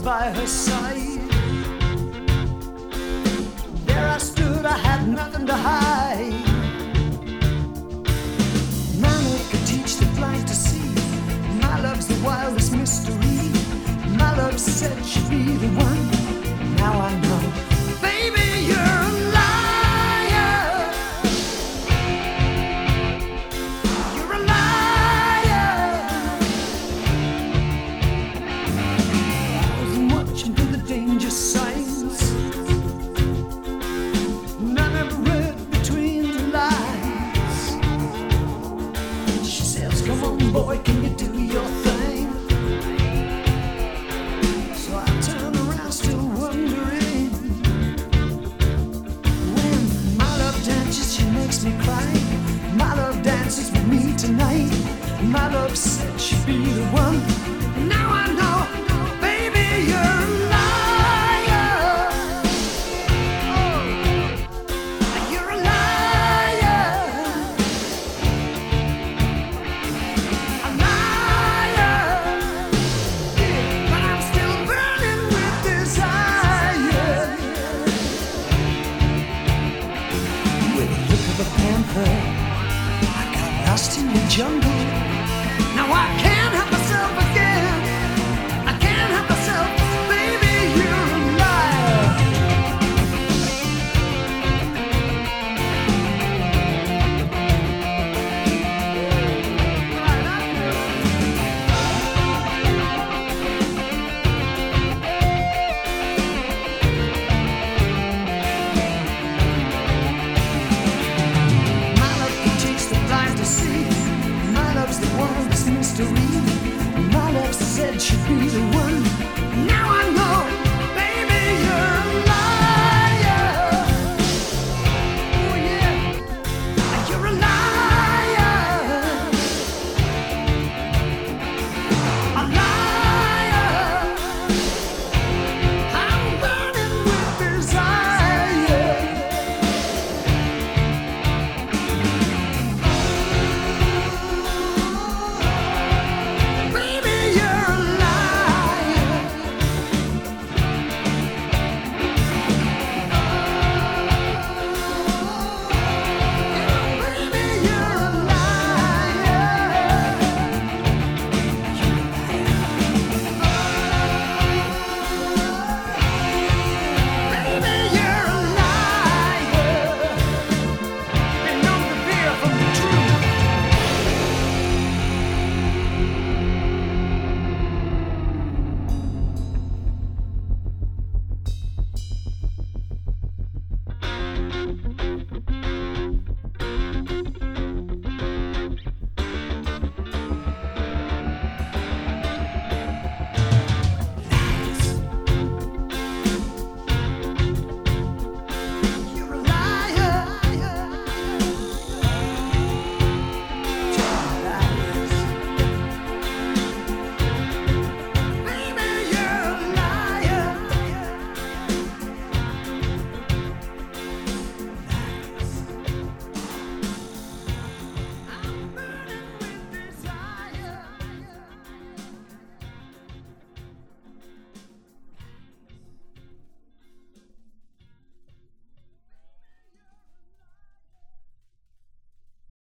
by her side. There I stood, I had nothing to hide. My love could teach the blind to see. My love's the wildest mystery. My love said she'd be the one. Now I know, baby, you're a liar. You're a liar. I wasn't watching for the danger signs, and I never read between the lines. She says, come on, boy, can you do your thing? So I turn around, still wondering. When my love dances, she makes me cry. My love dances with me tonight. My love said she'd be the one. Now I know, baby, you're a liar. You're a liar. A liar. But I'm still burning with desire. With the look of a panther, I got lost in the jungle. Now I can't help myself again. I can't help myself, baby, you're a liar. My love can teach the blind to see. My love's the wildest mystery. My love said she'd be the one.